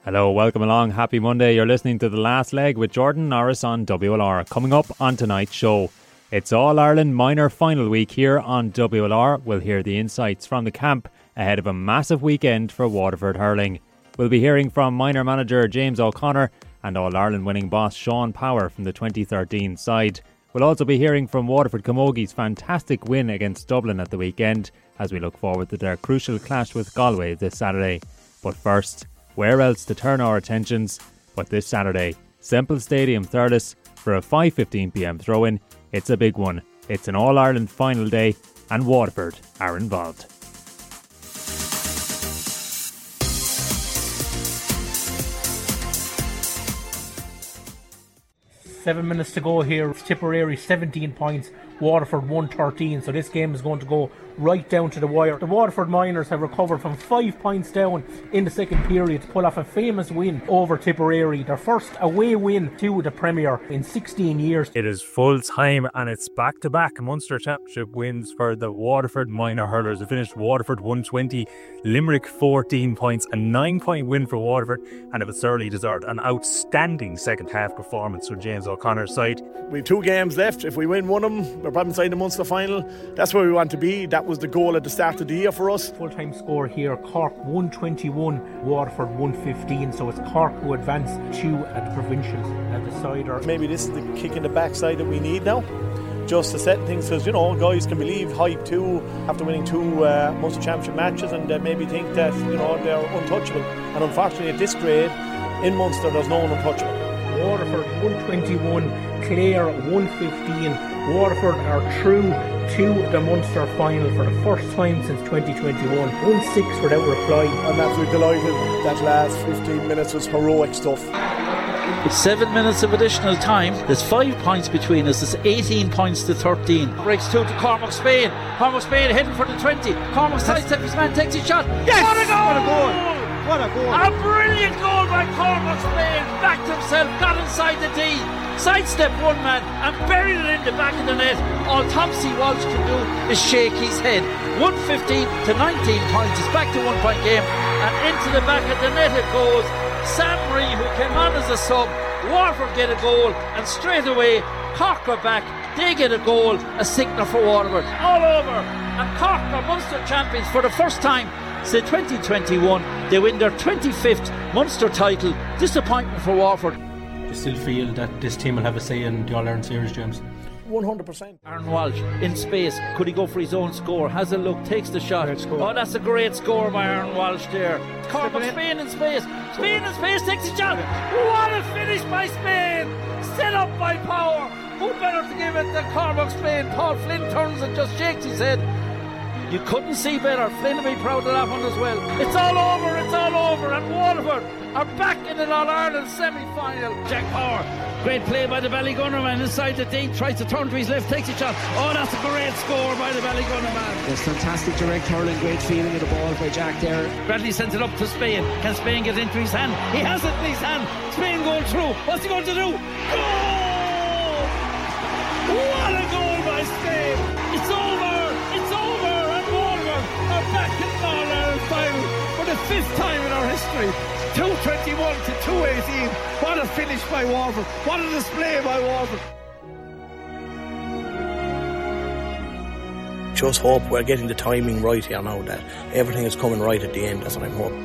Hello, welcome along. Happy Monday. You're listening to The Last Leg with Jordan Norris on WLR. Coming up on tonight's show, it's All-Ireland minor final week here on WLR. We'll hear the insights from the camp ahead of a massive weekend for Waterford hurling. We'll be hearing from minor manager James O'Connor and All-Ireland winning boss Sean Power from the 2013 side. We'll also be hearing from Waterford Camogies' fantastic win against Dublin at the weekend as we look forward to their crucial clash with Galway this Saturday. But first, where else to turn our attentions but this Saturday? Semple Stadium, Thurles, for a 5:15pm throw-in. It's a big one. It's an All-Ireland final day and Waterford are involved. Seven minutes to go here. Tipperary 17 points, Waterford 113. So this game is going to go right down to the wire. The Waterford Miners have recovered from 5 points down in the second period to pull off a famous win over Tipperary. Their first away win to the Premier in 16 years. It is full time and it's back-to-back Munster Championship wins for the Waterford Minor Hurlers. They finished Waterford 120, Limerick 14 points, a 9-point win for Waterford, and it was thoroughly deserved. An outstanding second half performance from James O'Connor's side. We have 2 games left. If we win one of them, we're probably inside the Munster final. That's where we want to be. That was the goal at the start of the year for us. Full-time score here, Cork 121, Waterford 115. So it's Cork who advance to the provincials at the side. Maybe this is the kick in the backside that we need now, just to set things, because guys can believe hype too after winning 2 Munster Championship matches, and maybe think that they're untouchable. And unfortunately at this grade in Munster there's no one untouchable. Waterford 121, Clare 115. Waterford are through to the Munster final for the first time since 2021. 1-6 without reply. I'm absolutely delighted. That last 15 minutes was heroic stuff. With 7 minutes of additional time, there's 5 points between us. There's 18 points to 13. Breaks 2 to Cormac Spain. Cormac Spain heading for the 20. Cormac sidesteps his man, takes his shot. Yes! What a goal! What a goal! What a goal! A brilliant goal by Cormac Spain. Backed himself, got inside the D, sidestepped one man and buried it in the back of the net. All Thompson Walsh can do is shake his head. 115 to 19 points. It's back to 1 point game, and into the back of the net it goes. Sam Ree, who came on as a sub, Waterford get a goal, and straight away Cork are back. They get a goal, a signal for Waterford. All over, and Cork are Munster champions for the first time since 2021. They win their 25th Munster title. Disappointment for Waterford. You still feel that this team will have a say in the All-Ireland Series, James? 100%. Aaron Walsh in space. Could he go for his own score? Has a look, takes the shot. Oh, that's a great score by Aaron Walsh there. Cormac Spain in space. Spain in space, takes the shot. What a finish by Spain. Set up by Power. Who better to give it than Cormac Spain? Paul Flynn turns and just shakes his head. You couldn't see better. Flynn will be proud of that one as well. It's all over, and Waterford are back in an All-Ireland semi-final. Jack Power, great play by the Ballygunner man inside the D, tries to turn to his left, takes a shot. Oh, that's a great score by the Ballygunner man. There's fantastic direct hurling, great feeling of the ball by Jack there. Bradley sends it up to Spain. Can Spain get into his hand? He has it in his hand. Spain going through. What's he going to do? Goal! What a goal by Spain! It's over! Back in the All-Ireland final for the 5th time in our history. 221 to 218. What a finish by Waterford. What a display by Waterford. Just hope we're getting the timing right here now, that everything is coming right at the end. That's what I'm hoping.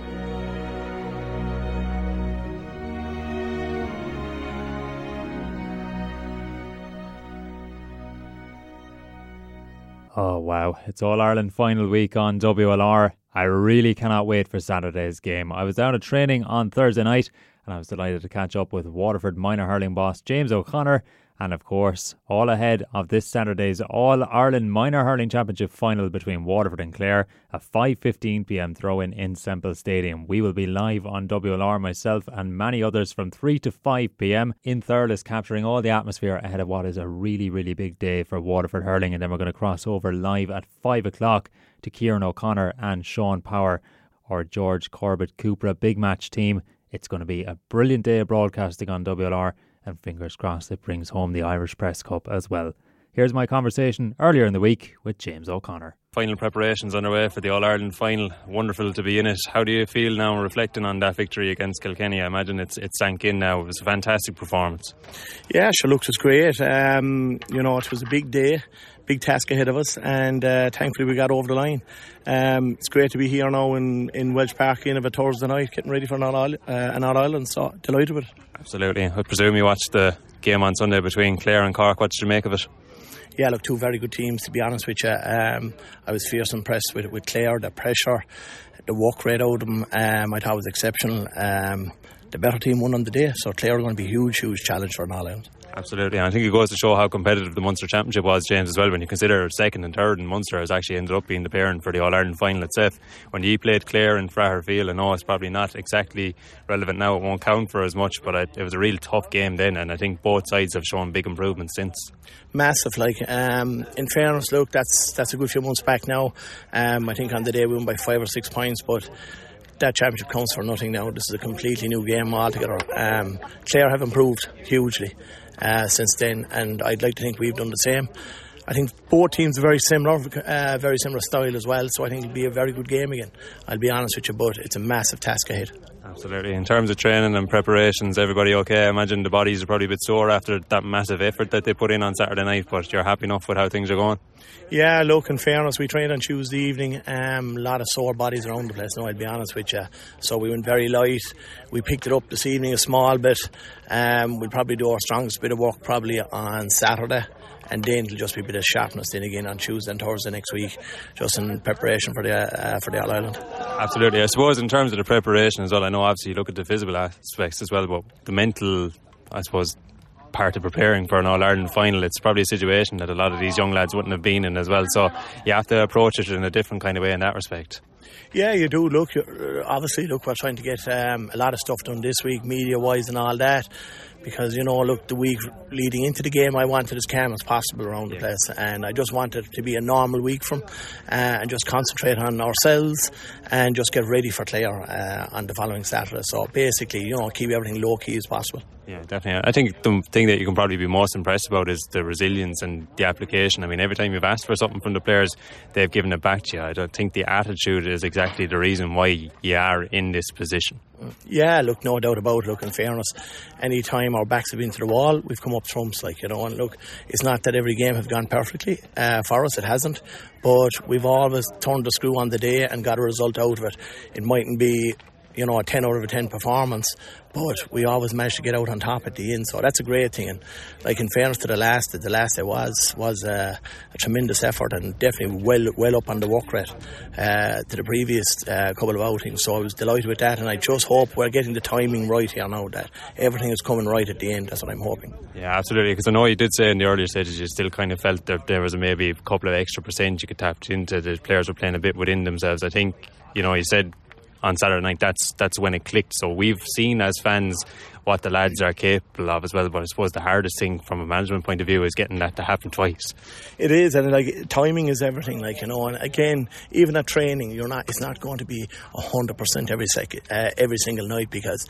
Oh wow, it's All-Ireland final week on WLR. I really cannot wait for Saturday's game. I was down at training on Thursday night and I was delighted to catch up with Waterford minor hurling boss James O'Connor, and of course all ahead of this Saturday's All-Ireland Minor Hurling Championship final between Waterford and Clare, a 5:15pm throw-in in Semple Stadium. We will be live on WLR, myself and many others, from 3 to 5pm in Thurles, capturing all the atmosphere ahead of what is a really, really big day for Waterford hurling. And then we're going to cross over live at 5 o'clock to Kieran O'Connor and Sean Power, or George Corbett Cupra big match team. It's going to be a brilliant day of broadcasting on WLR, and fingers crossed it brings home the Irish Press Cup as well. Here's my conversation earlier in the week with James O'Connor. Final preparations underway for the All-Ireland final. Wonderful to be in it. How do you feel now reflecting on that victory against Kilkenny? I imagine it's sank in now. It was a fantastic performance. Yeah, sure, looked was great. It was a big day, big task ahead of us, and thankfully we got over the line. It's great to be here now in Welsh Park in of a Thursday night, getting ready for an All-Ireland, so delighted with it. Absolutely. I presume you watched the game on Sunday between Clare and Cork. What did you make of it? Yeah, look, two very good teams, to be honest with you. I was fierce impressed with Clare, the pressure, the work rate out of them. I thought it was exceptional. The better team won on the day, so Clare are going to be a huge challenge for an All-Ireland. Absolutely, and I think it goes to show how competitive the Munster Championship was, James, as well, when you consider second and third, and Munster has actually ended up being the parent for the All-Ireland final itself. When you played Clare in Fraherfield, I know it's probably not exactly relevant now, it won't count for as much, but it was a real tough game then, and I think both sides have shown big improvements since. Massive, in fairness, look, that's a good few months back now. I think on the day we won by 5 or 6 points, but that championship counts for nothing now. This is a completely new game altogether. Clare have improved hugely since then, and I'd like to think we've done the same. I think both teams are very similar style as well, so I think it'll be a very good game again. I'll be honest with you, but it's a massive task ahead. Absolutely. In terms of training and preparations, everybody okay? I imagine the bodies are probably a bit sore after that massive effort that they put in on Saturday night, but you're happy enough with how things are going? Yeah, look, in fairness, we trained on Tuesday evening. A lot of sore bodies around the place now, I'll be honest with you. So we went very light. We picked it up this evening a small bit. We'll probably do our strongest bit of work probably on Saturday, and then it'll just be a bit of sharpness then again on Tuesday and Thursday next week, just in preparation for the All-Ireland. Absolutely. I suppose in terms of the preparation as well, I know obviously you look at the physical aspects as well, but the mental, I suppose, part of preparing for an All-Ireland final, it's probably a situation that a lot of these young lads wouldn't have been in as well, so you have to approach it in a different kind of way in that respect. Yeah, you do. Look, obviously, we're trying to get a lot of stuff done this week, media-wise and all that, because, the week leading into the game, I wanted as calm as possible around the place, and I just wanted it to be a normal week from, and just concentrate on ourselves and just get ready for Clare on the following Saturday. So basically, keep everything low-key as possible. Yeah, definitely. I think the thing that you can probably be most impressed about is the resilience and the application. I mean, every time you've asked for something from the players, they've given it back to you. I don't think the attitude is exactly the reason why you are in this position. Yeah, look, no doubt about it. Look, in fairness, any time our backs have been to the wall, we've come up trumps, and look, it's not that every game have gone perfectly for us, it hasn't, but we've always turned the screw on the day and got a result out of it. It mightn't be a 10 out of a 10 performance, but we always managed to get out on top at the end, so that's a great thing. And in fairness to the last day was a tremendous effort, and definitely well up on the work rate to the previous couple of outings, so I was delighted with that, and I just hope we're getting the timing right here now, that everything is coming right at the end. That's what I'm hoping. Yeah, absolutely, because I know you did say in the earlier stages you still kind of felt that there was maybe a couple of extra % you could tap into. The players were playing a bit within themselves. I think, you said on Saturday night that's when it clicked, so we've seen as fans what the lads are capable of as well, but I suppose the hardest thing from a management point of view is getting that to happen twice. It is, and timing is everything, and again, even at training, it's not going to be 100% every single night, because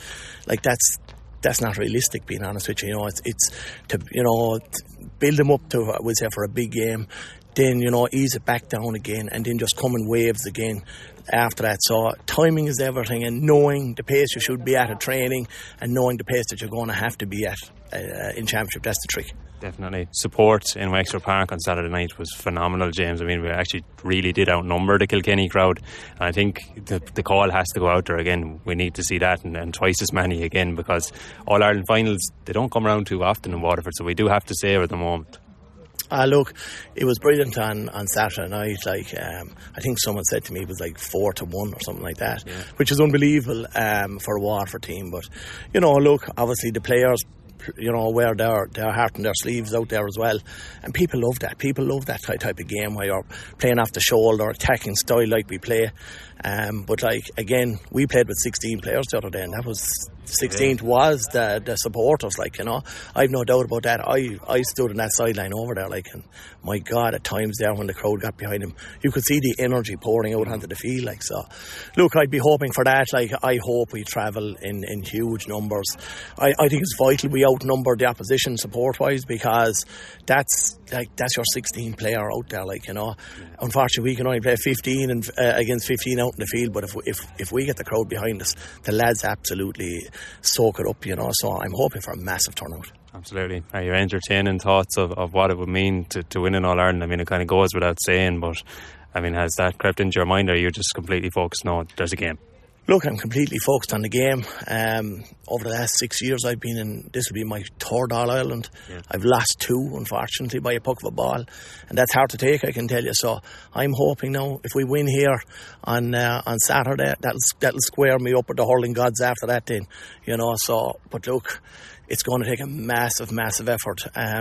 that's not realistic, being honest with you. It's to build them up to, I would say, for a big game, then ease it back down again, and then just come in waves again after that. So timing is everything, and knowing the pace you should be at training, and knowing the pace that you're going to have to be at in championship, that's the trick. Definitely. Support in Wexford Park on Saturday night was phenomenal, James. I mean, we actually really did outnumber the Kilkenny crowd, and I think the call has to go out there again. We need to see that, and twice as many again, because All-Ireland finals, they don't come around too often in Waterford, so we do have to savour the moment. Look, it was brilliant on Saturday night. I think someone said to me it was 4-1 or something like that, which is unbelievable for a Waterford team. But look, obviously the players wear their heart in their sleeves out there as well, and people love that. People love that type of game where you're playing off the shoulder, attacking style like we play. But again, we played with 16 players the other day, and that was 16th was the supporters. I've no doubt about that. I stood on that sideline over there, and my God, at times there when the crowd got behind him, you could see the energy pouring out onto the field. So, look, I'd be hoping for that. I hope we travel in huge numbers. I think it's vital we outnumber the opposition support-wise, because that's your 16 player out there, like, you know. Unfortunately, we can only play 15 and against 15 out in the field, but if we get the crowd behind us, the lads absolutely soak it up, you know. So I'm hoping for a massive turnout. Absolutely. Are you entertaining thoughts of what it would mean to win in All-Ireland? I mean, it kind of goes without saying, but I mean, has that crept into your mind, or are you just completely focused? No, there's a game. Look, I'm completely focused on the game. Over the last 6 years I've been in, this will be my third All-Ireland. Yeah. I've lost 2, unfortunately, by a puck of a ball, and that's hard to take, I can tell you. So I'm hoping now, if we win here on Saturday, that'll square me up with the hurling gods after that then, you know. So, but look, it's going to take a massive effort.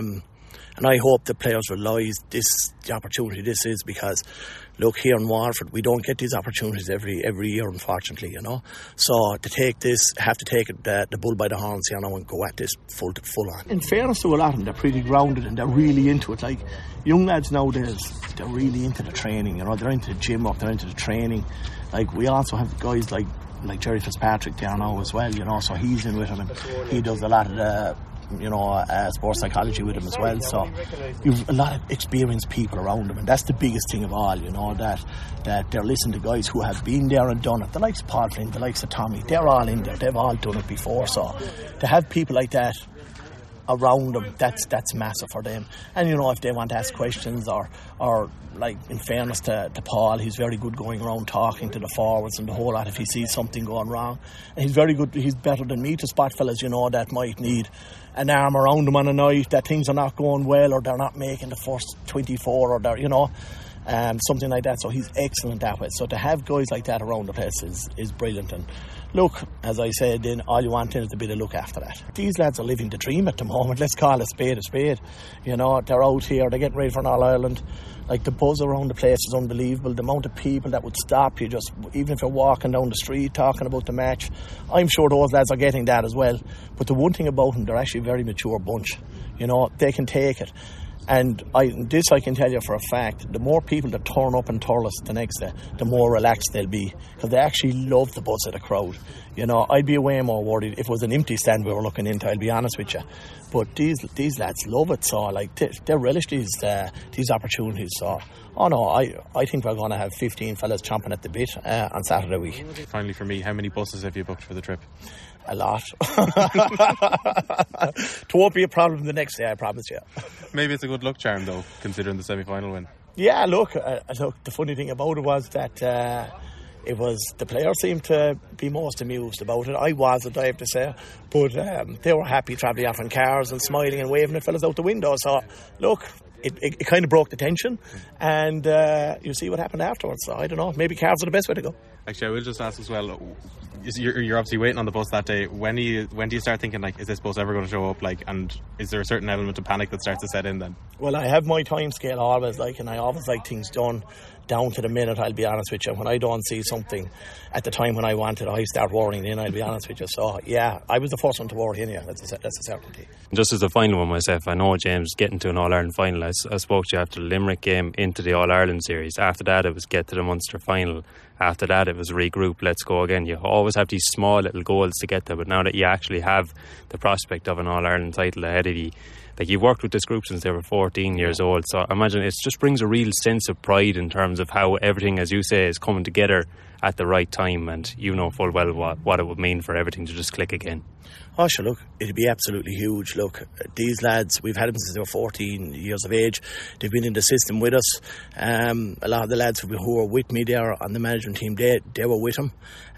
And I hope the players realise the opportunity this is, because look, here in Waterford we don't get these opportunities every year, unfortunately, you know. So to take this, have to take the bull by the horns, you know, and go at this full on. In fairness to a lot of them, they're pretty grounded and they're really into it. Like young lads nowadays, they're really into the training, you know. They're into the gym up, they're into the training. Like we also have guys like Jerry Fitzpatrick there now as well, you know. So he's in with him and he does a lot of the, you know, sports psychology with him as well. So you've a lot of experienced people around them, and that's the biggest thing of all, you know, that they're listening to guys who have been there and done it. The likes of Paul Flynn, the likes of Tommy, they're all in there, they've all done it before. So to have people like that around them, that's massive for them. And you know, if they want to ask questions or like, in fairness to Paul, he's very good going around talking to the forwards and the whole lot if he sees something going wrong. And he's very good, he's better than me to spot fellas, you know, that might need an arm around them on a night, that things are not going well or they're not making the first 24 or they're, you know, something like that. So he's excellent that way. So to have guys like that around the place is brilliant. And look, as I said, then all you want is a bit of look after that. These lads are living the dream at the moment. Let's call a spade a spade. You know, they're out here, they're getting ready for an All-Ireland. Like, the buzz around the place is unbelievable. The amount of people that would stop you, just even if you're walking down the street talking about the match. I'm sure those lads are getting that as well. But the one thing about them, they're actually a very mature bunch. You know, they can take it. And I can tell you for a fact, the more people that turn up in Thurles the next day, the more relaxed they'll be, because they actually love the buzz of the crowd. You know, I'd be way more worried if it was an empty stand we were looking into, I'll be honest with you. But these lads love it, so like they relish these opportunities. So, oh no, I think we're going to have 15 fellas chomping at the bit on Saturday week. Finally, for me, how many buses have you booked for the trip? A lot. It won't be a problem the next day, I promise you. Maybe it's a good luck charm, though, considering the semi-final win. Yeah, look, the funny thing about it was that it was the players seemed to be most amused about it. I wasn't, I have to say, but they were happy travelling off in cars and smiling and waving at fellas out the window. So, look, it kind of broke the tension, and you see what happened afterwards. So I don't know, maybe cars are the best way to go. Actually, I will just ask as well, you're obviously waiting on the bus that day. When do you start thinking, like, is this bus ever going to show up? Like, and is there a certain element of panic that starts to set in then? Well, I have my time scale always, like, and I always like things done down to the minute, I'll be honest with you. When I don't see something at the time when I want it, I start worrying in, I'll be honest with you. So yeah, I was the first one to worry in, yeah, that's a certainty. Just as the final one myself, I know, James, getting to an All-Ireland final, I spoke to you after the Limerick game into the All-Ireland series. After that it was get to the Munster final. After that it was regroup, let's go again. You always have these small little goals to get there, but now that you actually have the prospect of an All-Ireland title ahead of you, like, you've worked with this group since they were 14 years old, so I imagine it just brings a real sense of pride in terms of how everything, as you say, is coming together at the right time, and you know full well what it would mean for everything to just click again. Oh sure, look, it'd be absolutely huge. Look, these lads, we've had them since they were 14 years of age. They've been in the system with us. A lot of the lads who were with me there on the management team, they were with them.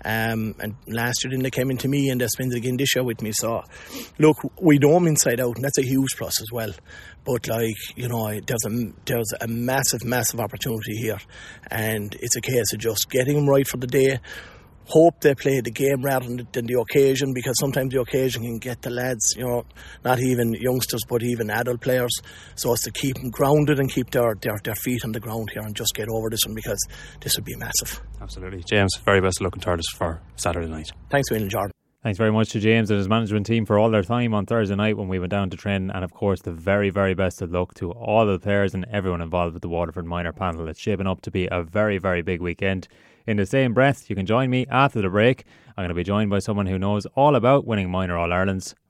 And last year then they came into me and they spent it again this year with me. So look, we know them inside out, and that's a huge plus as well. But, like, you know, there's a massive opportunity here, and it's a case of just getting them right for the day. Hope they play the game rather than the occasion, because sometimes the occasion can get the lads, you know, not even youngsters but even adult players. So it's to keep them grounded and keep their feet on the ground here and just get over this one, because this would be massive. Absolutely. James, very best of luck in Thurles for Saturday night. Thanks, Will and Jordan. Thanks very much to James and his management team for all their time on Thursday night when we went down to Trin, and of course the very, very best of luck to all the players and everyone involved with the Waterford Minor panel. It's shaping up to be a very, very big weekend. In the same breath, you can join me after the break. I'm going to be joined by someone who knows all about winning minor All-Irelands,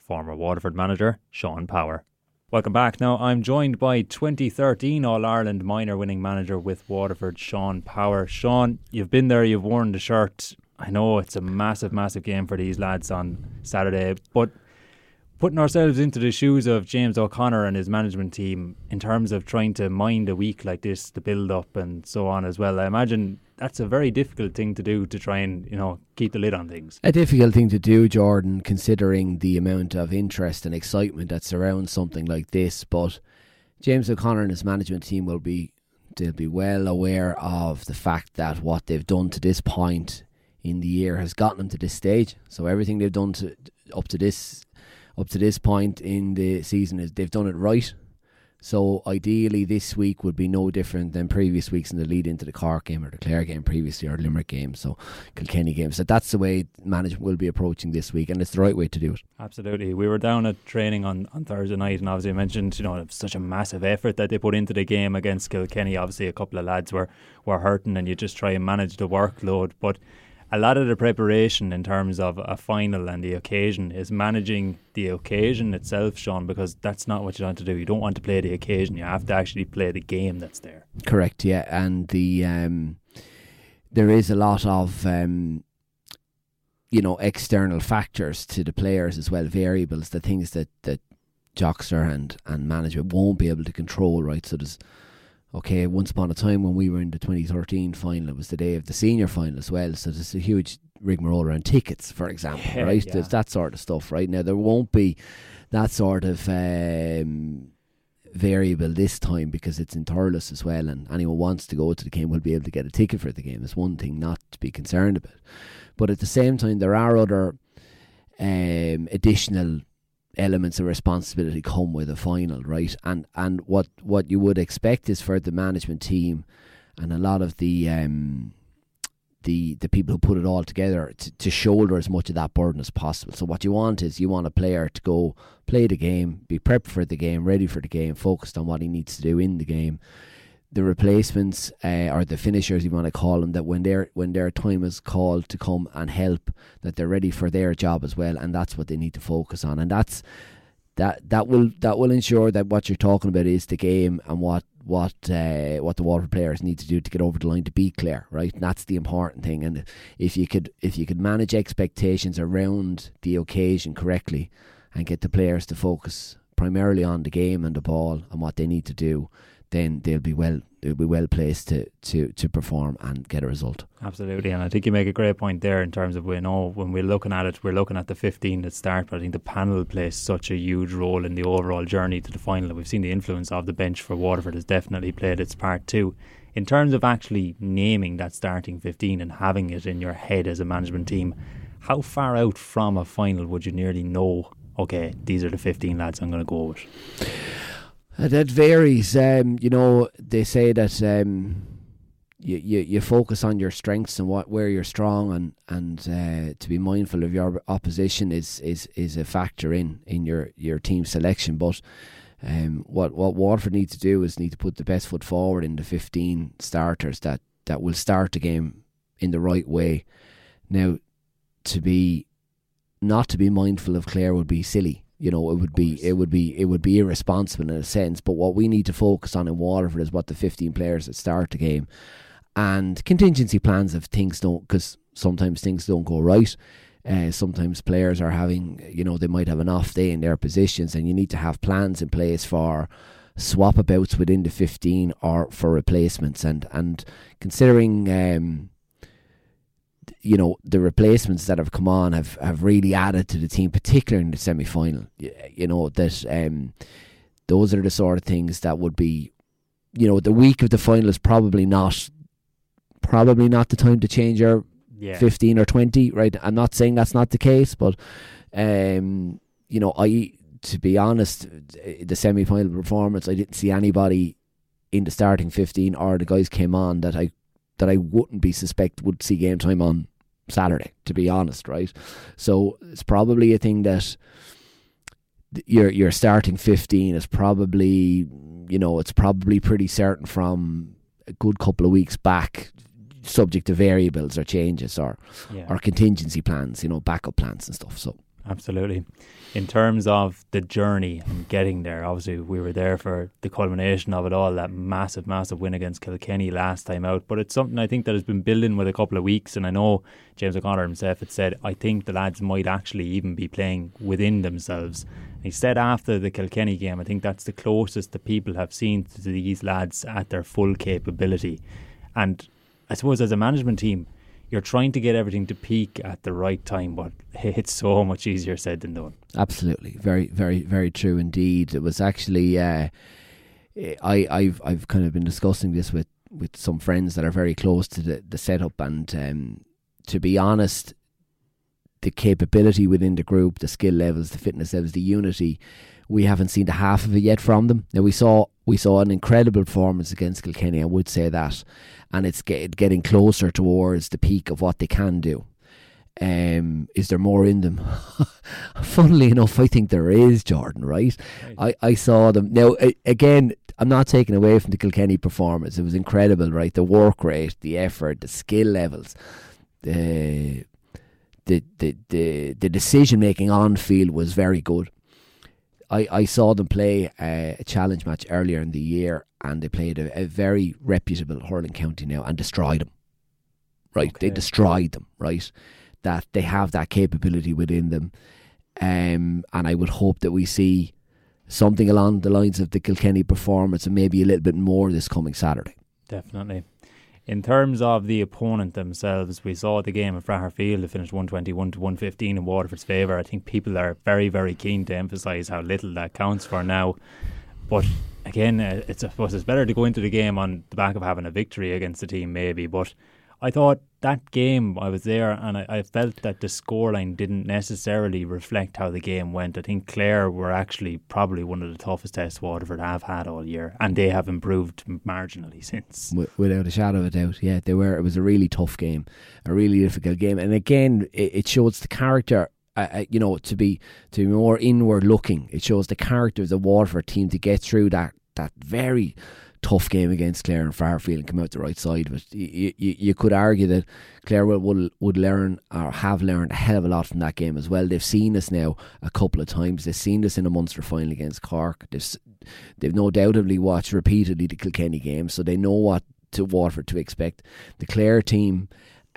former Waterford manager Sean Power. Welcome back. Now, I'm joined by 2013 All-Ireland minor winning manager with Waterford, Sean Power. Sean, you've been there, you've worn the shirt. I know it's a massive, massive game for these lads on Saturday, but putting ourselves into the shoes of James O'Connor and his management team in terms of trying to mind a week like this, the build-up and so on as well, I imagine that's a very difficult thing to do, to try and, keep the lid on things. A difficult thing to do, Jordan, considering the amount of interest and excitement that surrounds something like this. But James O'Connor and his management team they'll be well aware of the fact that what they've done to this point in the year has gotten them to this stage. So everything they've done up to this point in the season is they've done it right. So ideally this week would be no different than previous weeks in the lead into the Cork game or the Clare game previously, or Limerick game, so Kilkenny game. So that's the way management will be approaching this week, and it's the right way to do it. Absolutely. We were down at training on Thursday night, and obviously I mentioned it was such a massive effort that they put into the game against Kilkenny. Obviously a couple of lads were hurting, and you just try and manage the workload, but a lot of the preparation in terms of a final and the occasion is managing the occasion itself, Sean, because that's not what you want to do. You don't want to play the occasion. You have to actually play the game that's there. Correct, yeah. And there is a lot of external factors to the players as well, variables, the things that Jockster and management won't be able to control, right? So there's once upon a time when we were in the 2013 final, it was the day of the senior final as well. So there's a huge rigmarole around tickets, for example, right? Yeah. There's that sort of stuff, right? Now, there won't be that sort of variable this time because it's in Thurles as well, and anyone who wants to go to the game will be able to get a ticket for the game. It's one thing not to be concerned about. But at the same time, there are other additional elements of responsibility come with a final, right? And what you would expect is for the management team and a lot of the people who put it all together to shoulder as much of that burden as possible. So what you want is a player to go play the game, be prepped for the game, ready for the game, focused on what he needs to do in the game. The replacements or the finishers, you want to call them, that when their time is called to come and help, that they're ready for their job as well, and that's what they need to focus on. And that will ensure that what you're talking about is the game and what the Waterford players need to do to get over the line to beat Clare, right? And that's the important thing. And if you could manage expectations around the occasion correctly and get the players to focus primarily on the game and the ball and what they need to do, then they'll be well placed to perform and get a result. Absolutely, and I think you make a great point there in terms of, we know when we're looking at it, we're looking at the 15 that start, but I think the panel plays such a huge role in the overall journey to the final. We've seen the influence of the bench for Waterford has definitely played its part too. In terms of actually naming that starting 15 and having it in your head as a management team, how far out from a final would you nearly know, okay, these are the 15 lads I'm going to go with? That varies. They say that you focus on your strengths and where you're strong, and to be mindful of your opposition is a factor in your team selection. But what Waterford need to do is need to put the best foot forward in the 15 starters that will start the game in the right way. Now, not to be mindful of Clare would be silly. It would be irresponsible in a sense. But what we need to focus on in Waterford is what the 15 players that start the game, and contingency plans if things don't, because sometimes things don't go right. Sometimes players are having, they might have an off day in their positions, and you need to have plans in place for swap abouts within the 15 or for replacements. And considering the replacements that have come on have really added to the team, particularly in the semi-final. Those are the sort of things that would be, the week of the final is probably not the time to change your 15 or 20, right? I'm not saying that's not the case, but to be honest, the semi-final performance, I didn't see anybody in the starting 15 or the guys came on that I wouldn't be suspect would see game time on Saturday, to be honest, right? So it's probably a thing that your starting 15 is probably, it's probably pretty certain from a good couple of weeks back, subject to variables or changes or contingency plans, backup plans and stuff. So Absolutely. In terms of the journey and getting there, obviously we were there for the culmination of it all, that massive, massive win against Kilkenny last time out. But it's something I think that has been building with a couple of weeks. And I know James O'Connor himself had said, I think the lads might actually even be playing within themselves. And he said after the Kilkenny game, I think that's the closest that people have seen to these lads at their full capability. And I suppose as a management team, you're trying to get everything to peak at the right time, but it's so much easier said than done. Absolutely, very, very, very true indeed. It was actually I've kind of been discussing this with some friends that are very close to the setup, and to be honest, the capability within the group, the skill levels, the fitness levels, the unity, we haven't seen the half of it yet from them. Now we saw an incredible performance against Kilkenny, I would say that, and it's getting closer towards the peak of what they can do. Is there more in them? Funnily enough, I think there is, Jordan, right? I saw them. Now, again, I'm not taking away from the Kilkenny performance. It was incredible, right? The work rate, the effort, the skill levels, the decision making on field was very good. I saw them play a challenge match earlier in the year, and they played a very reputable hurling county now and destroyed them. Right, okay. They destroyed them. Right, that they have that capability within them, and I would hope that we see something along the lines of the Kilkenny performance, and maybe a little bit more this coming Saturday. Definitely. In terms of the opponent themselves, we saw the game at Fraher Field. It finished 121-115 in Waterford's favour. I think people are very, very keen to emphasise how little that counts for now. But again, I suppose it's better to go into the game on the back of having a victory against the team maybe. But I thought that game, I was there and I felt that the scoreline didn't necessarily reflect how the game went. I think Clare were actually probably one of the toughest tests Waterford have had all year, and they have improved marginally since. Without a shadow of a doubt, yeah, they were. It was a really tough game, a really difficult game, and again, it shows the character. To be more inward looking. It shows the character of the Waterford team to get through that very tough game against Clare and Fairfield and come out the right side. But you could argue that Clare would learn or have learned a hell of a lot from that game as well. They've seen us now a couple of times. They've seen us in a Munster final against Cork. They've no doubtably watched repeatedly the Kilkenny game, so they know what to Waterford to expect. The Clare team,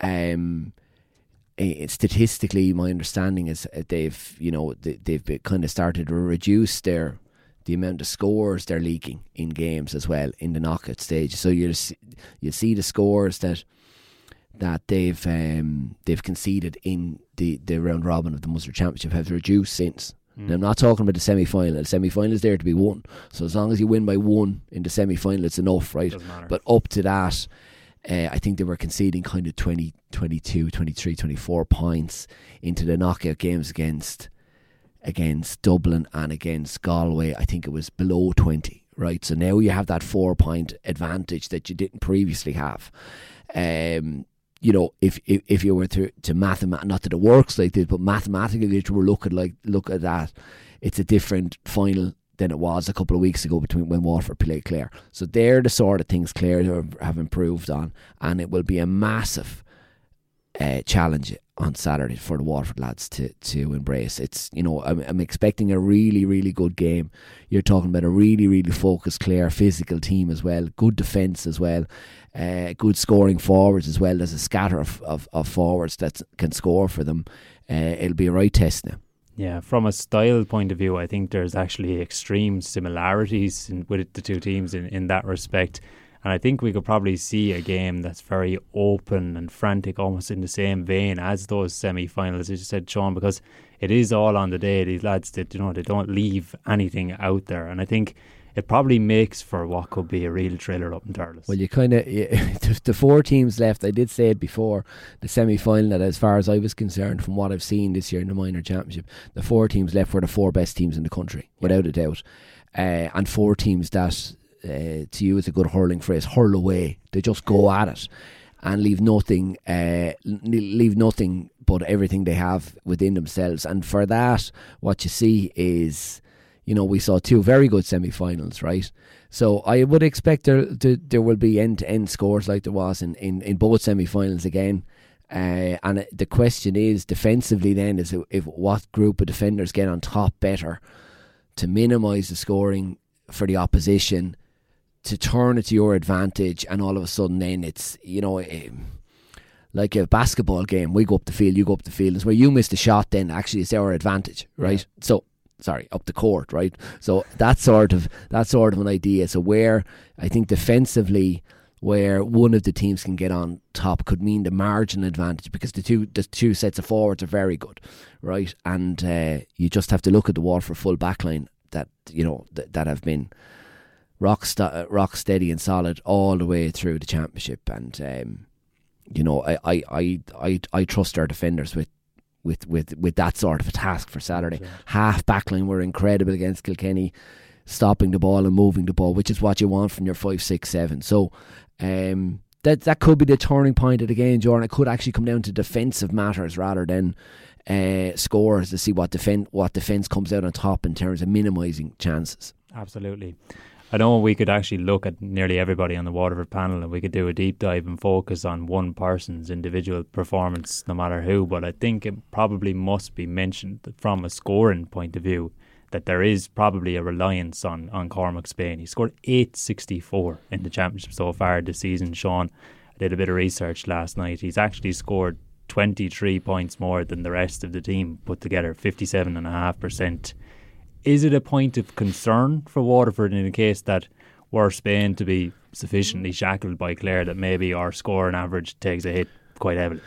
statistically, my understanding is they've kind of started to reduce the amount of scores they're leaking in games as well in the knockout stage. So you see the scores that they've conceded in the round robin of the Munster Championship have reduced since. Now, I'm not talking about the semi-final. The semi-final is there to be won. So as long as you win by one in the semi-final, it's enough, right? But up to that, I think they were conceding kind of 20, 22, 23, 24 points into the knockout games against Dublin and against Galway. I think it was below 20, right? So now you have that 4-point advantage that you didn't previously have. If you were to mathematically, not that it works like this, but mathematically, if you were look at that, it's a different final than it was a couple of weeks ago between when Waterford played Clare. So they're the sort of things Clare have improved on, and it will be a massive challenge on Saturday for the Waterford lads to embrace. It's, I'm expecting a really, really good game. You're talking about a really, really focused Clare physical team as well, good defence as well, good scoring forwards as well. There's a scatter of forwards that can score for them. It'll be a right test now. Yeah, from a style point of view, I think there's actually extreme similarities with the two teams in that respect. And I think we could probably see a game that's very open and frantic, almost in the same vein as those semi-finals, as you said, Sean, because it is all on the day. These lads, they don't leave anything out there. And I think it probably makes for what could be a real thriller up in Thurles. Well, the 4 teams left, I did say it before the semi-final, that as far as I was concerned, from what I've seen this year in the minor championship, the 4 teams left were the 4 best teams in the country, without a doubt. And 4 teams that, to use a good hurling phrase, hurl away. They just go at it and leave nothing but everything they have within themselves. And for that, what you see is, we saw 2 very good semi-finals, right? So I would expect there will be end-to-end scores like there was in both semi-finals again. And the question is, defensively then, is if what group of defenders get on top better to minimise the scoring for the opposition, to turn it to your advantage, and all of a sudden then it's, like a basketball game, we go up the field, you go up the field, it's where you miss the shot, then actually it's our advantage, right? Yeah. So, up the court, right? So that's sort of an idea. So where I think defensively, where one of the teams can get on top could mean the margin advantage, because the two sets of forwards are very good, right? And you just have to look at the Waterford full backline that that have been rock steady and solid all the way through the championship. And I trust our defenders with that sort of a task for Saturday. Yeah. Half backline were incredible against Kilkenny, stopping the ball and moving the ball, which is what you want from your 5, 6, 7. So that could be the turning point of the game, Jordan. It could actually come down to defensive matters rather than scores, to see what defence comes out on top in terms of minimising chances. Absolutely. I know we could actually look at nearly everybody on the Waterford panel, and we could do a deep dive and focus on one person's individual performance, no matter who, but I think it probably must be mentioned that from a scoring point of view, that there is probably a reliance on Cormac Spain. He scored 864 in the championship so far this season, Sean. I did a bit of research last night. He's actually scored 23 points more than the rest of the team put together, 57.5%. Is it a point of concern for Waterford in the case that were Spain to be sufficiently shackled by Clare that maybe our scoring average takes a hit quite heavily?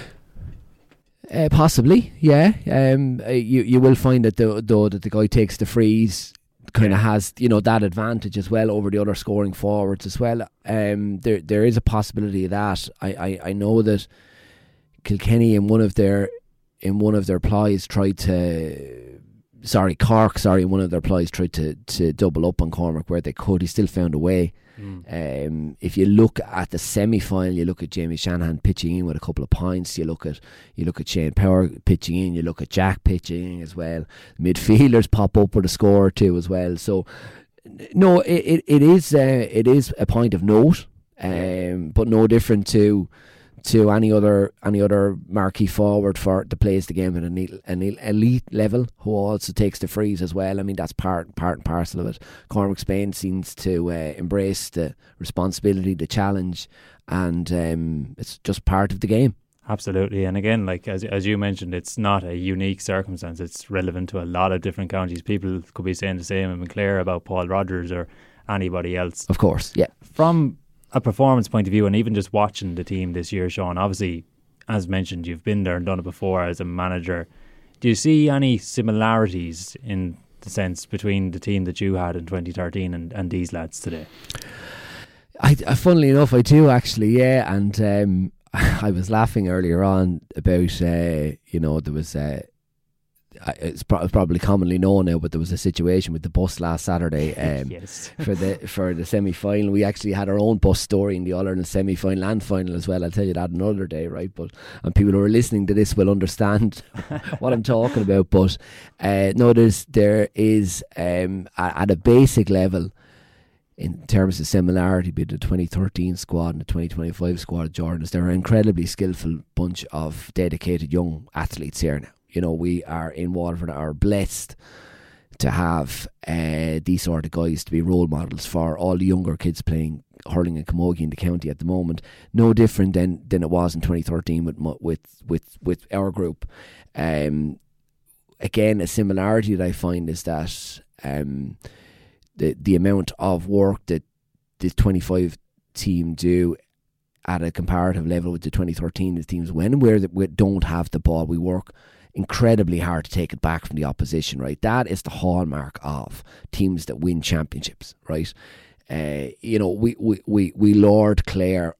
Possibly, yeah. You will find that though that the guy takes the frees, kind of has that advantage as well over the other scoring forwards as well. There is a possibility of that. I know that Kilkenny in one of their plies tried to. Cork in one of their plies tried to double up on Cormac where they could. He still found a way. If you look at the semi-final, you look at Jamie Shanahan pitching in with a couple of points. You look at Shane Power pitching in. You look at Jack pitching in as well. Midfielders pop up with a score or two as well. So no, it is a point of note, but no different to any other marquee forward that plays the game at an elite level, who also takes the frees as well. I mean, that's part and parcel of it. Cormac Spain seems to embrace the responsibility, the challenge, and it's just part of the game. Absolutely. And again, like as you mentioned, it's not a unique circumstance. It's relevant to a lot of different counties. People could be saying the same in Clare about Paul Rogers or anybody else. Of course, yeah. From a performance point of view, and even just watching the team this year, Sean, obviously, as mentioned, you've been there and done it before as a manager. Do you see any similarities in the sense between the team that you had in 2013 and these lads today? Funnily enough, I do actually, yeah. And I was laughing earlier on about, there was it's probably commonly known now, but there was a situation with the bus last Saturday yes. for the semi-final. We actually had our own bus story in the All-Ireland semi-final and final as well. I'll tell you that another day, right? And people who are listening to this will understand what I'm talking about. But no, there is at a basic level, in terms of similarity between the 2013 squad and the 2025 squad of Jordans, they're an incredibly skillful bunch of dedicated young athletes here now. We are in Waterford are blessed to have these sort of guys to be role models for all the younger kids playing hurling and camogie in the county at the moment. No different than it was in 2013 with our group. Again, a similarity that I find is that the amount of work that the 25 team do at a comparative level with the 2013 teams, when we don't have the ball, we work incredibly hard to take it back from the opposition, right? That is the hallmark of teams that win championships, right? We lord Clare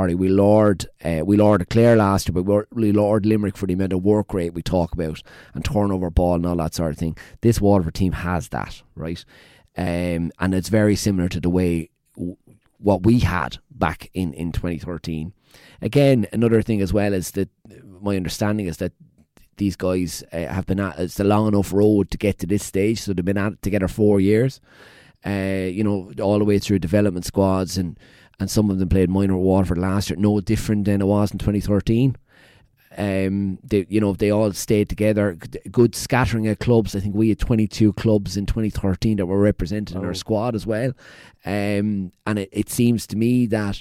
last year, but we lord Limerick for the amount of work rate we talk about and turnover ball and all that sort of thing. This Waterford team has that, right? And it's very similar to the way what we had back in 2013. Again, another thing as well is that my understanding is that these guys have been at it's a long enough road to get to this stage, so they've been at it together 4 years, all the way through development squads, and some of them played minor Waterford last year, no different than it was in 2013. They all stayed together. Good scattering of clubs. I think we had 22 clubs in 2013 that were represented in our squad as well. And it seems to me that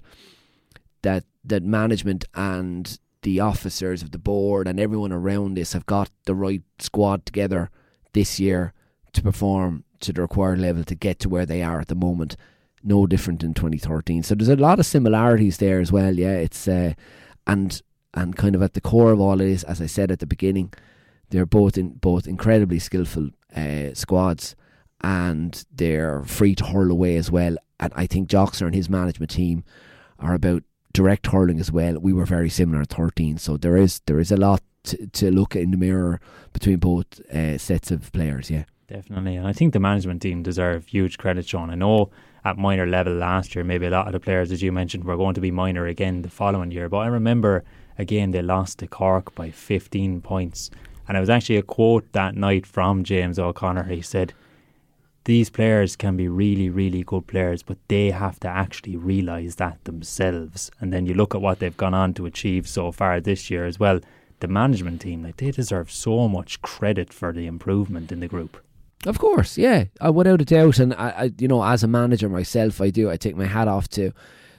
management and the officers of the board and everyone around this have got the right squad together this year to perform to the required level to get to where they are at the moment. No different than 2013. So there's a lot of similarities there as well. Yeah, it's and kind of at the core of all it is, as I said at the beginning, they're both incredibly skillful squads, and they're free to hurl away as well. And I think Joxer and his management team are about direct hurling as well. We were very similar at 13, so there is a lot to look at in the mirror between both sets of players. Yeah, definitely. And I think the management team deserve huge credit, Sean. I know at minor level last year, maybe a lot of the players, as you mentioned, were going to be minor again the following year. But I remember, again, they lost to Cork by 15 points. And it was actually a quote that night from James O'Connor. He said, these players can be really, really good players, but they have to actually realise that themselves. And then you look at what they've gone on to achieve so far this year as well. The management team, they deserve so much credit for the improvement in the group. Of course, yeah, without a doubt. And I as a manager myself, I take my hat off to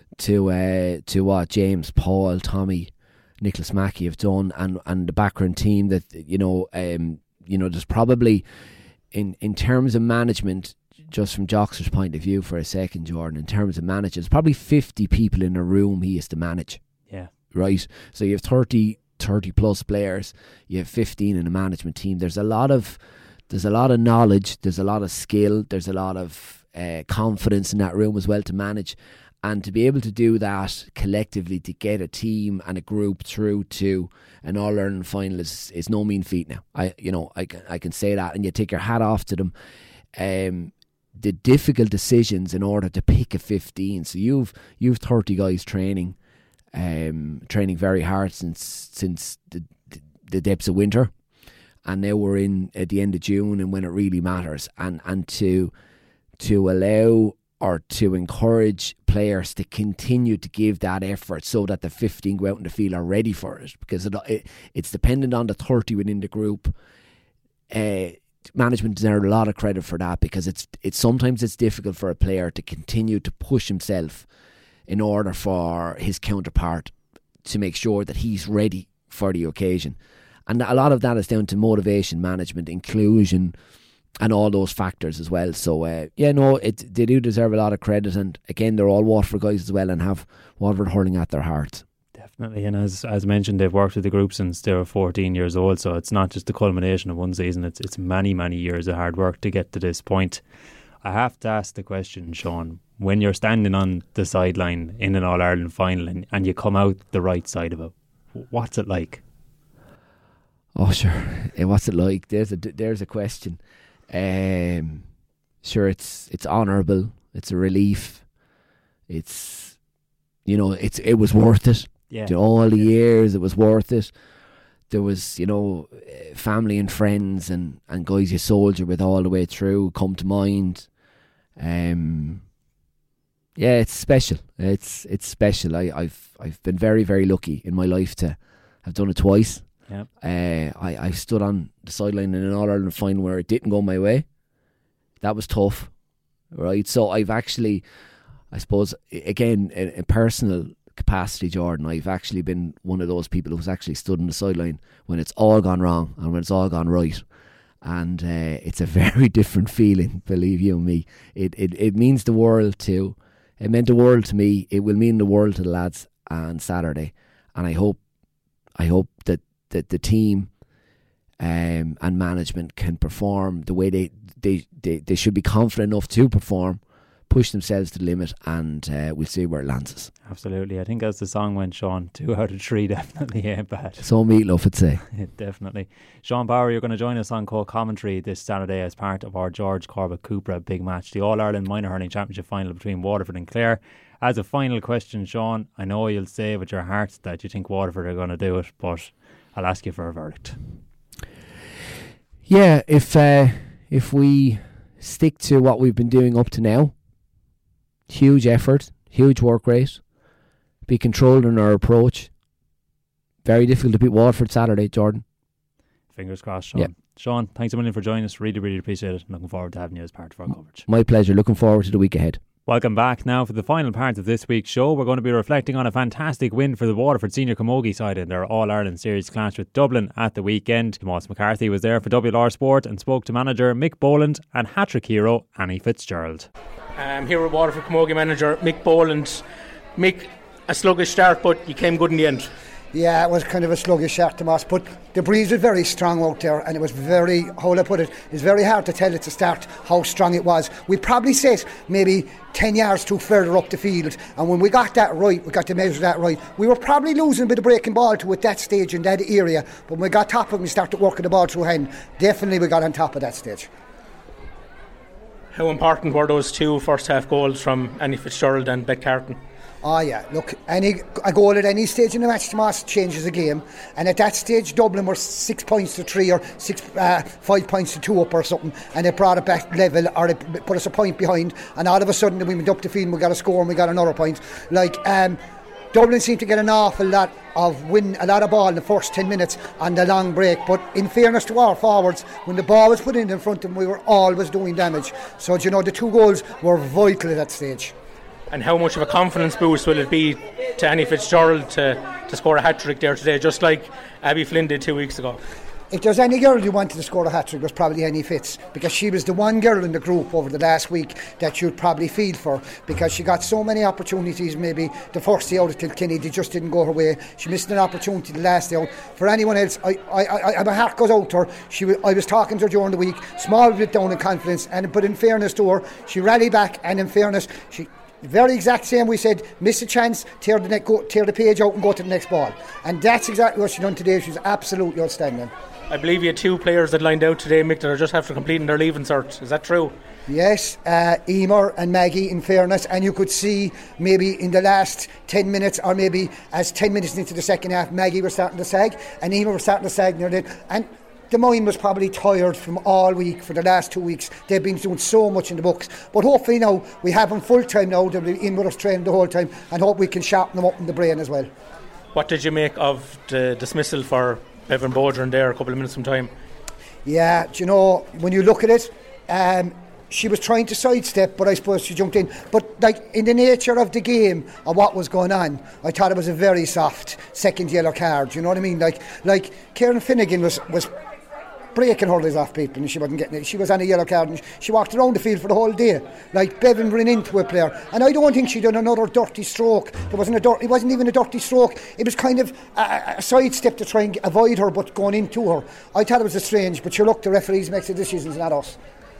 what James, Paul, Tommy, Nicholas Mackey have done, and the background team that there's probably in terms of management, just from Joxer's point of view for a second, Jordan, in terms of managers, probably 50 people in a room he has to manage. Yeah, right. So you have 30 plus players, you have 15 in a management team. There's a lot of knowledge, there's a lot of skill, there's a lot of confidence in that room as well to manage, and to be able to do that collectively to get a team and a group through to an All-Ireland final is no mean feat now. I can say that, and you take your hat off to them. The difficult decisions in order to pick a 15. So you've 30 guys training very hard since the depths of winter. And now we're in at the end of June, and when it really matters, and to allow or to encourage players to continue to give that effort so that the 15 go out in the field are ready for it, because it's dependent on the 30 within the group. Management deserves a lot of credit for that, because it's sometimes it's difficult for a player to continue to push himself in order for his counterpart to make sure that he's ready for the occasion. And a lot of that is down to motivation, management, inclusion, and all those factors as well. So, they do deserve a lot of credit. And again, they're all Waterford guys as well and have Waterford hurling at their hearts. Definitely. And as mentioned, they've worked with the group since they were 14 years old. So it's not just the culmination of one season. It's many, many years of hard work to get to this point. I have to ask the question, Sean, when you're standing on the sideline in an All-Ireland final and you come out the right side of it, what's it like? Oh, sure. What's it like? There's a question. Sure, it's honourable. It's a relief. It was worth it. Yeah. All the years, it was worth it. There was, family and friends and guys you soldier with all the way through come to mind. It's special. It's special. I've been very, very lucky in my life to have done it twice. Yep. I stood on the sideline in an All-Ireland final where it didn't go my way. That was tough, right? So I've actually, I suppose, again, in personal capacity, Jordan, I've actually been one of those people who's actually stood on the sideline when it's all gone wrong and when it's all gone right. And it's a very different feeling, believe you me. It means the world to, it meant the world to me. It will mean the world to the lads on Saturday. And I hope that the team and management can perform the way they should be confident enough to perform, push themselves to the limit, and we'll see where it lands us. Absolutely. I think as the song went, Sean, 2 out of 3 definitely ain't bad. So Meatloaf would say. Definitely. Sean Power, you're going to join us on co-commentary this Saturday as part of our George Corbett Cupra big match, the All-Ireland Minor Hurling Championship final between Waterford and Clare. As a final question, Sean, I know you'll say with your heart that you think Waterford are going to do it, but I'll ask you for a verdict. Yeah, if we stick to what we've been doing up to now, huge effort, huge work rate, be controlled in our approach, very difficult to beat Waterford Saturday, Jordan. Fingers crossed, Sean. Yeah. Sean, thanks a million for joining us. Really, really appreciate it. Looking forward to having you as part of our coverage. My pleasure. Looking forward to the week ahead. Welcome back. Now for the final part of this week's show, we're going to be reflecting on a fantastic win for the Waterford Senior Camogie side in their All-Ireland Series clash with Dublin at the weekend. Tomas McCarthy was there for WLR Sport and spoke to manager Mick Boland and hat-trick hero Annie Fitzgerald. Here with Waterford Camogie manager Mick Boland. Mick, a sluggish start, but you came good in the end. Yeah, it was kind of a sluggish start, Tomas, but the breeze was very strong out there, and it was very, how will I put it, it's very hard to tell at the start how strong it was. We probably set maybe 10 yards too further up the field, and when we got that right, we got to measure that right, we were probably losing a bit of breaking ball to at that stage in that area, but when we got top of it, we started working the ball through hand. Definitely we got on top of that stage. How important were those two first half goals from Annie Fitzgerald and Beth Carton? Oh yeah, look, a goal at any stage in the match, Tomas, changes a game, and at that stage Dublin were 6 points to 3 or 5 points to 2 up or something, and it brought it back level, or it put us a point behind, and all of a sudden we went up the field and we got a score and we got another point. Dublin seemed to get an awful lot of ball in the first 10 minutes on the long break, but in fairness to our forwards, when the ball was put in front of them, we were always doing damage. So the 2 goals were vital at that stage. And how much of a confidence boost will it be to Annie Fitzgerald to score a hat-trick there today, just like Abby Flynn did 2 weeks ago? If there's any girl who wanted to score a hat-trick, it was probably Annie Fitz, because she was the one girl in the group over the last week that you'd probably feel for, because she got so many opportunities. Maybe the first day out at Kilkenny, they just didn't go her way. She missed an opportunity the last day out. For anyone else, my heart goes out to her. I was talking to her during the week, small bit down in confidence, but in fairness to her, she rallied back, and in fairness, she very exact same. We said, miss a chance, tear the page out and go to the next ball, and that's exactly what she done today. She's absolutely outstanding. I believe you had 2 players that lined out today, Mick, that are just after completing their leaving cert. Is that true? Yes, Emer and Maggie, in fairness, and you could see maybe in the last 10 minutes, or maybe as 10 minutes into the second half, Maggie was starting to sag and Emer was starting to sag near it, and the mind was probably tired from all week for the last 2 weeks. They've been doing so much in the books, but hopefully now we have them full time now. They'll be in with us training the whole time, and hope we can sharpen them up in the brain as well. What did you make of the dismissal for Bevan Bodron there a couple of minutes from time? Yeah, when you look at it, she was trying to sidestep, but I suppose she jumped in. But in the nature of the game of what was going on, I thought it was a very soft second yellow card. You know what I mean? Like Kieran Finnegan was breaking hurleys off people, and she wasn't getting it. She was on a yellow card, and she walked around the field for the whole day. Like Bevan ran into a player, and I don't think she done another dirty stroke. It wasn't even a dirty stroke. It was kind of a sidestep to try and avoid her, but going into her. I thought it was a strange, but the referees make the decisions, not us.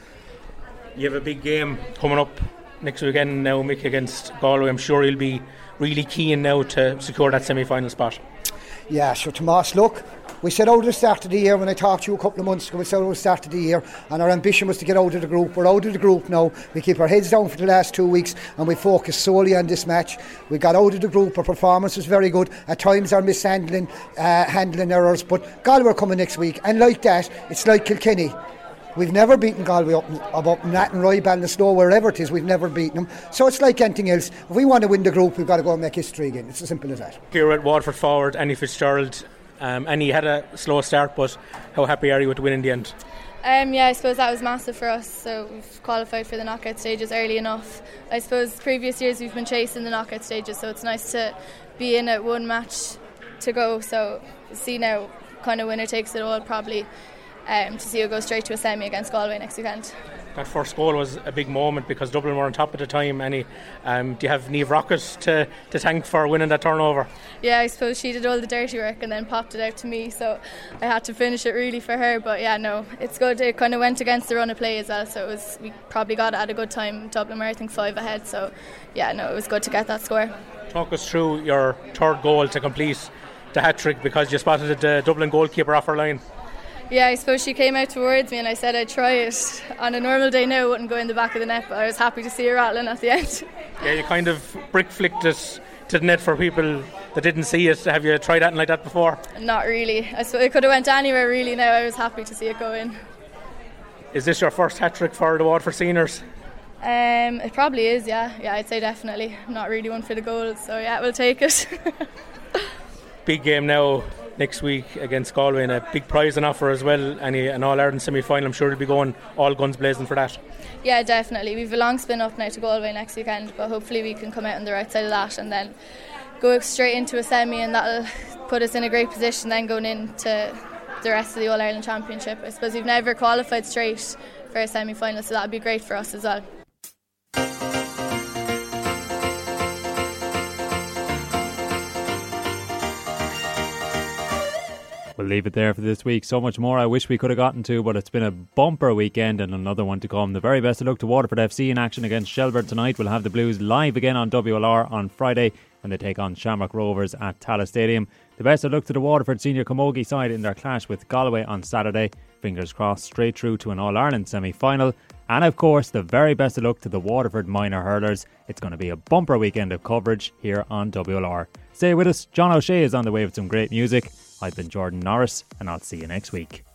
You have a big game coming up next weekend now, Mick, against Galway. I'm sure you'll be really keen now to secure that semi-final spot. Yeah, sure, Tomas, look, we set out at the start of the year, when I talked to you a couple of months ago, we set out at the start of the year, and our ambition was to get out of the group. We're out of the group now. We keep our heads down for the last 2 weeks, and we focus solely on this match. We got out of the group, our performance was very good. At times our mishandling, handling errors, but Galway are coming next week, and like that, it's like Kilkenny. We've never beaten Galway up in Athenry, Ballinasloe, wherever it is, we've never beaten them. So it's like anything else. If we want to win the group, we've got to go and make history again. It's as simple as that. Here at Waterford forward, Annie Fitzgerald. Annie had a slow start, but how happy are you with the win in the end? Yeah, I suppose that was massive for us. So we've qualified for the knockout stages early enough. I suppose previous years we've been chasing the knockout stages, so it's nice to be in at one match to go. So see now, kind of winner takes it all probably. To see her go straight to a semi against Galway next weekend. That first goal was a big moment because Dublin were on top at the time. Annie, do you have Niamh Rockett to thank for winning that turnover? Yeah, I suppose she did all the dirty work and then popped it out to me, so I had to finish it really for her. But yeah, no, it's good. It kind of went against the run of play as well, so we probably got it at a good time. Dublin were, I think, 5 ahead, so yeah, no, it was good to get that score. Talk us through your third goal to complete the hat-trick, because you spotted the Dublin goalkeeper off her line. Yeah, I suppose she came out towards me and I said I'd try it. On a normal day now, it wouldn't go in the back of the net, but I was happy to see her rattling at the end. Yeah, you kind of brick flicked it to the net for people that didn't see it. Have you tried anything like that before? Not really. I suppose it could have went anywhere really now. I was happy to see it go in. Is this your first hat-trick for the Waterford seniors? It probably is, yeah. Yeah, I'd say definitely. I'm not really one for the goals, so yeah, we'll take it. big game now next week against Galway, and a big prize and offer as well, and an All-Ireland semi-final. I'm sure they'll be going all guns blazing for that. Yeah, definitely. We've a long spin up now to Galway next weekend, but hopefully we can come out on the right side of that and then go straight into a semi, and that'll put us in a great position then going into the rest of the All-Ireland Championship. I suppose we've never qualified straight for a semi-final, so that would be great for us as well. We'll leave it there for this week. So much more I wish we could have gotten to, but it's been a bumper weekend and another one to come. The very best of luck to Waterford FC in action against Shelbourne tonight. We'll have the Blues live again on WLR on Friday when they take on Shamrock Rovers at Tallaght Stadium. The best of luck to the Waterford Senior Camogie side in their clash with Galway on Saturday. Fingers crossed straight through to an All-Ireland semi-final. And of course, the very best of luck to the Waterford minor hurlers. It's going to be a bumper weekend of coverage here on WLR. Stay with us. John O'Shea is on the way with some great music. I've been Jordan Norris, and I'll see you next week.